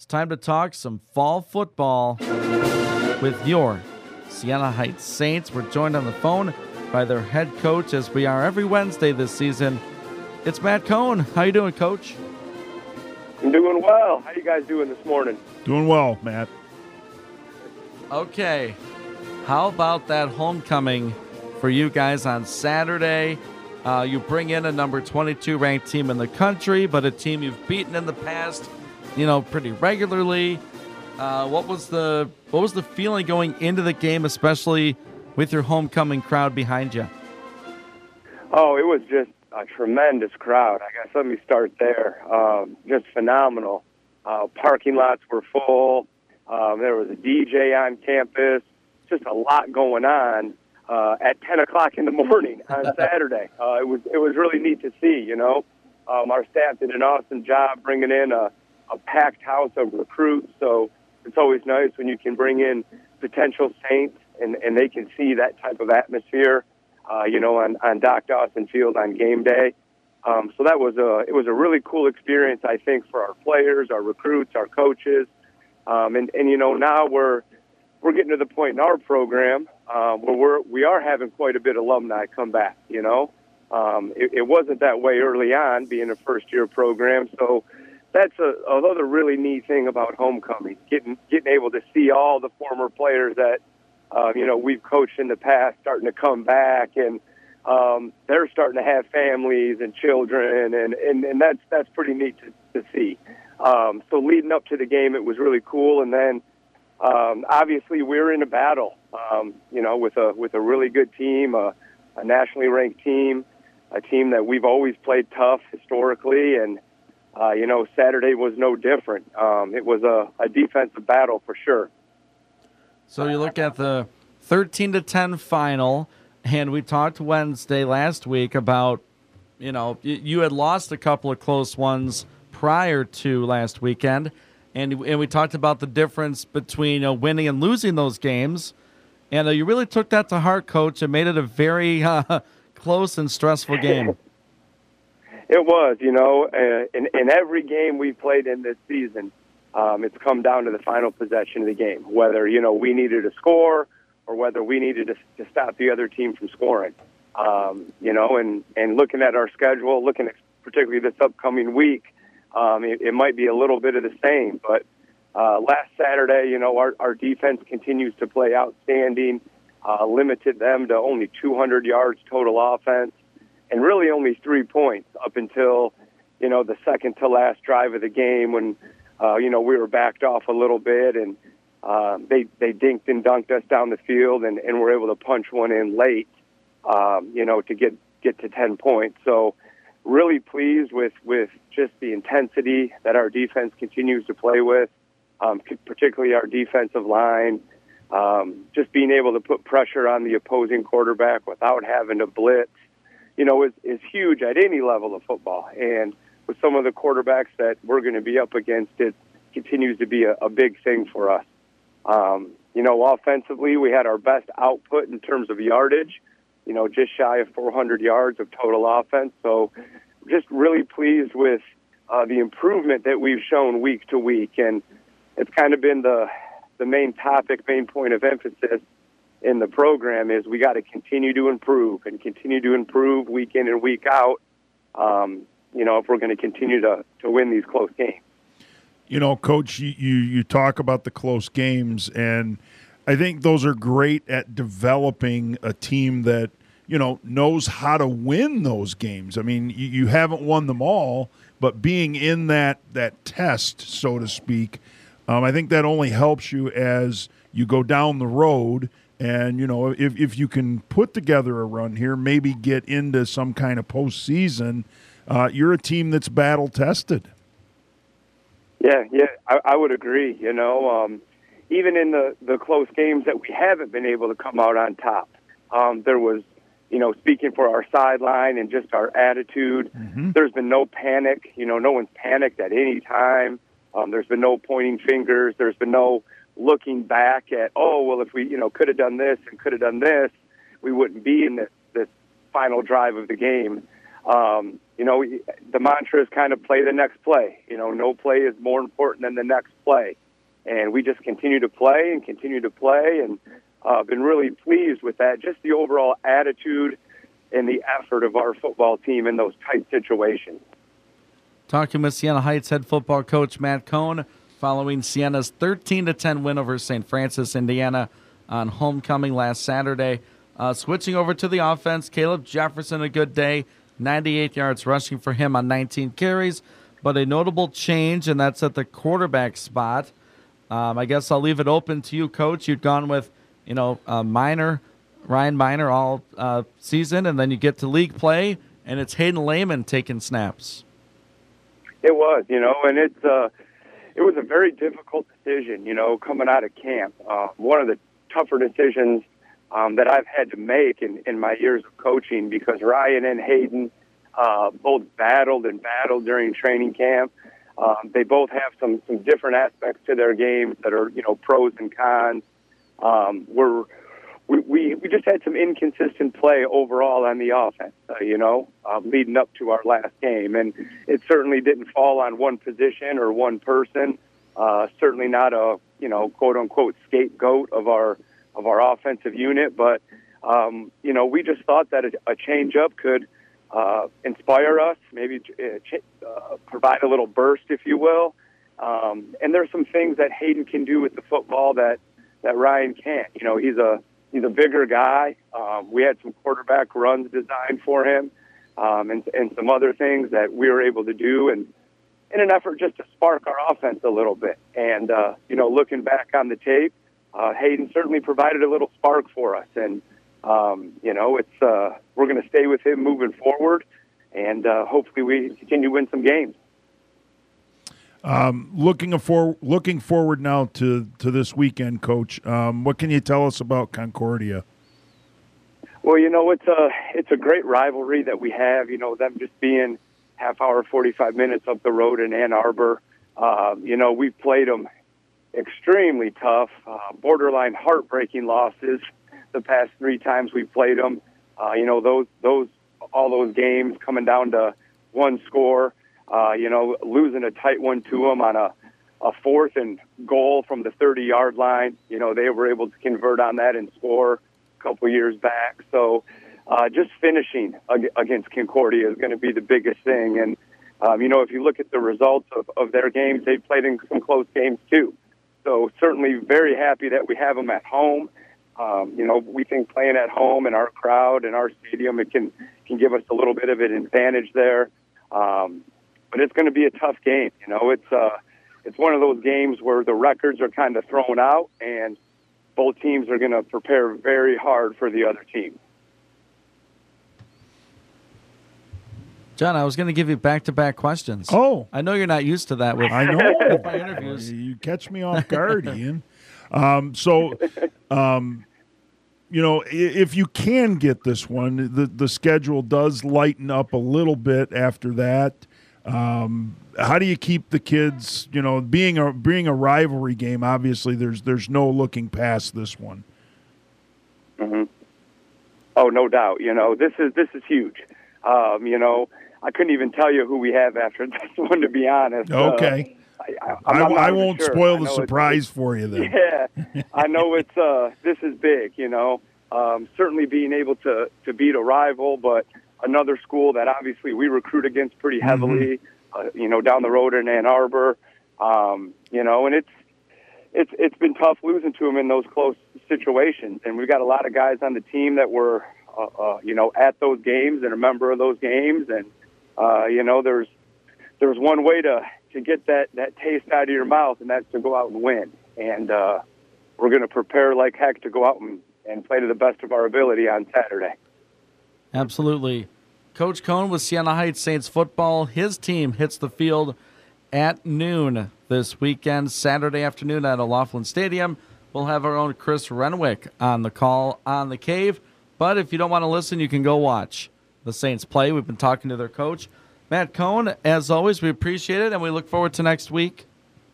It's time to talk some fall football with your Siena Heights Saints. We're joined on the phone by their head coach, as we are every Wednesday this season. It's Matt Cohn. How you doing, Coach? I'm doing well. How you guys doing this morning? Doing well, Matt. Okay. How about that homecoming for you guys on Saturday? You bring in a number 22 ranked team in the country, but a team you've beaten in the past, pretty regularly. What was the feeling going into the game, especially with your homecoming crowd behind you? Oh, it was just a tremendous crowd. I guess let me start there. Just phenomenal. Parking lots were full. There was a DJ on campus. Just a lot going on at 10 o'clock in the morning on Saturday. It was really neat to see. Our staff did an awesome job bringing in a packed house of recruits. So it's always nice when you can bring in potential Saints and they can see that type of atmosphere, on Doc Dawson Field on game day. So it was a really cool experience, I think, for our players, our recruits, our coaches. Now we're getting to the point in our program where we are having quite a bit of alumni come back, It wasn't that way early on, being a first-year program. So that's another really neat thing about homecoming, getting able to see all the former players that, we've coached in the past starting to come back, and they're starting to have families and children, and that's pretty neat to see. So leading up to the game, it was really cool, and then obviously we're in a battle, with a really good team, a nationally ranked team, a team that we've always played tough historically, and Saturday was no different. It was a defensive battle for sure. So you look at the 13-10 final, and we talked Wednesday last week about, you had lost a couple of close ones prior to last weekend, and we talked about the difference between winning and losing those games, and you really took that to heart, Coach, and made it a very close and stressful game. It was, in every game we played in this season, it's come down to the final possession of the game, whether, we needed a score or whether we needed to stop the other team from scoring. And looking at our schedule, looking at particularly this upcoming week, it might be a little bit of the same. But last Saturday, our defense continues to play outstanding, limited them to only 200 yards total offense, and really only 3 points up until, the second to last drive of the game when, we were backed off a little bit, and they dinked and dunked us down the field and were able to punch one in late, to get to 10 points. So really pleased with just the intensity that our defense continues to play with, particularly our defensive line, just being able to put pressure on the opposing quarterback without having to blitz, is huge at any level of football. And with some of the quarterbacks that we're going to be up against, it continues to be a big thing for us. Offensively, we had our best output in terms of yardage, just shy of 400 yards of total offense. So just really pleased with the improvement that we've shown week to week. And it's kind of been the main topic, main point of emphasis in the program is we got to continue to improve week in and week out, if we're going to continue to win these close games. Coach, you talk about the close games, and I think those are great at developing a team that, knows how to win those games. I mean, you haven't won them all, but being in that test, so to speak, I think that only helps you as you go down the road. And, if you can put together a run here, maybe get into some kind of postseason, you're a team that's battle-tested. Yeah, I would agree. Even in the close games that we haven't been able to come out on top, there was, speaking for our sideline and just our attitude, there's been no panic. No one's panicked at any time. There's been no pointing fingers. There's been no looking back at, if we, could have done this and could have done this, we wouldn't be in this final drive of the game. The mantra is kind of play the next play. No play is more important than the next play. And we just continue to play and continue to play, and been really pleased with that. Just the overall attitude and the effort of our football team in those tight situations. Talking with Siena Heights head football coach Matt Cohn following Siena's 13-10 win over St. Francis, Indiana on homecoming last Saturday. Switching over to the offense, Caleb Jefferson, a good day, 98 yards rushing for him on 19 carries, but a notable change, and that's at the quarterback spot. I guess I'll leave it open to you, Coach. You'd gone with, Ryan Miner all season, and then you get to league play, and it's Hayden Lehman taking snaps. It was, and it was a very difficult decision, coming out of camp. One of the tougher decisions that I've had to make in my years of coaching, because Ryan and Hayden both battled during training camp. They both have some different aspects to their games that are, pros and cons. We just had some inconsistent play overall on the offense, leading up to our last game. And it certainly didn't fall on one position or one person, certainly not a, quote-unquote scapegoat of our offensive unit. But, we just thought that a change-up could inspire us, maybe provide a little burst, if you will. And there's some things that Hayden can do with the football that Ryan can't. He's a bigger guy. We had some quarterback runs designed for him, and some other things that we were able to do, and in an effort just to spark our offense a little bit. And looking back on the tape, Hayden certainly provided a little spark for us, and we're going to stay with him moving forward, and hopefully we continue to win some games. Looking forward now to this weekend, Coach. What can you tell us about Concordia? Well, it's a great rivalry that we have. Them just being half hour, 45 minutes up the road in Ann Arbor. We've played them extremely tough, borderline heartbreaking losses the past 3 times we've played them. All those games coming down to one score. Losing a tight one to them on a 4th and goal from the 30-yard line. They were able to convert on that and score a couple years back. So just finishing against Concordia is going to be the biggest thing. And, if you look at the results of their games, they've played in some close games too. So certainly very happy that we have them at home. We think playing at home and our crowd and our stadium, it can give us a little bit of an advantage there. But it's going to be a tough game. It's one of those games where the records are kind of thrown out, and both teams are going to prepare very hard for the other team. John, I was going to give you back-to-back questions. Oh. I know you're not used to that with I know. with my interviews. You catch me off guard, Ian. If you can get this one, the schedule does lighten up a little bit after that. How do you keep the kids, being a rivalry game, obviously there's no looking past this one. Mm-hmm. Oh, no doubt. This is huge. I couldn't even tell you who we have after this one, to be honest. Okay. I won't spoil the surprise for you then. Yeah, I know this is big, certainly being able to beat a rival, but another school that obviously we recruit against pretty heavily, down the road in Ann Arbor, and it's been tough losing to them in those close situations. And we've got a lot of guys on the team that were, at those games and a member of those games. And, there's one way to get that taste out of your mouth, and that's to go out and win. And we're going to prepare like heck to go out and play to the best of our ability on Saturday. Absolutely. Coach Cohn with Siena Heights Saints football. His team hits the field at noon this weekend, Saturday afternoon at O'Loughlin Stadium. We'll have our own Chris Renwick on the call on the Cave. But if you don't want to listen, you can go watch the Saints play. We've been talking to their coach, Matt Cohn. As always, we appreciate it, and we look forward to next week.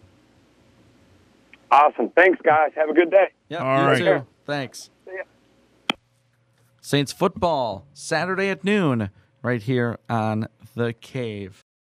Awesome. Thanks, guys. Have a good day. Yeah, all right. Too. Thanks. See ya. Saints football, Saturday at noon. right here on The Cave.